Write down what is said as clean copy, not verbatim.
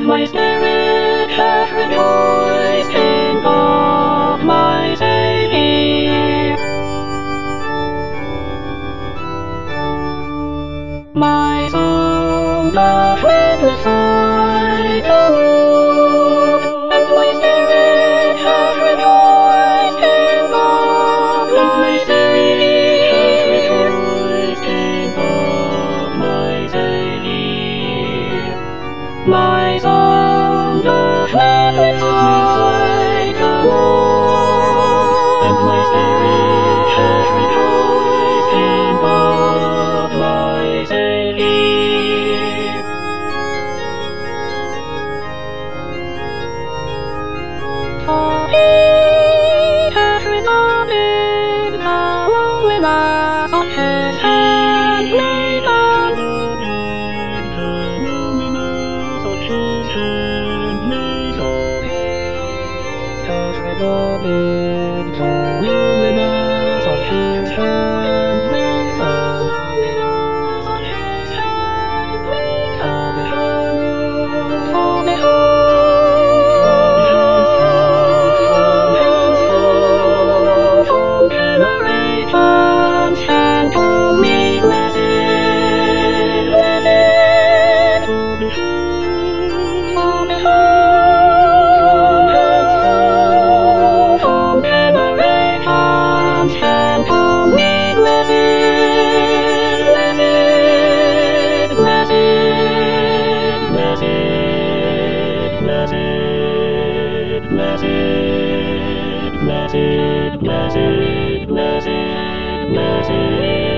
and my spirit hath rejoiced in God my Saviour. My soul doth magnify the Lord, and my spirit hath rejoiced in God my Saviour. My soul doth magnify the Lord, and my spirit hath rejoiced in God my Saviour. For he hath regarded the lowly mass of his handmaiden. Regarded the loneliness of his handmaiden. For behold, from generations and to me blessed. For behold, from generations and to me blessed, blessed, blessed, blessed, blessed, blessed, blessed, blessed, blessed, blessed.